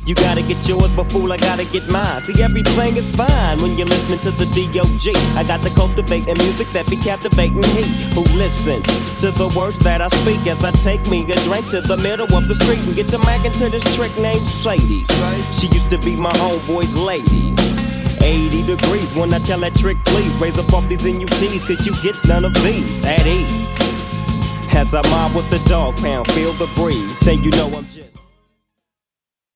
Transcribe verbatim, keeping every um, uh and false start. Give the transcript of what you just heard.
You gotta get yours, but fool, I gotta get mine. See, everything is fine when you're listening to the D O G. I got the cultivating music that be captivating he who listens to the words that I speak as I take me a drink to the middle of the street and get to mackin' to this trick named Sadie. She used to be my homeboy's lady. eighty degrees when I tell that trick, please raise up off these N U Ts, cause you get none of these at ease. As I mob with the dog pound, feel the breeze, say you know I'm just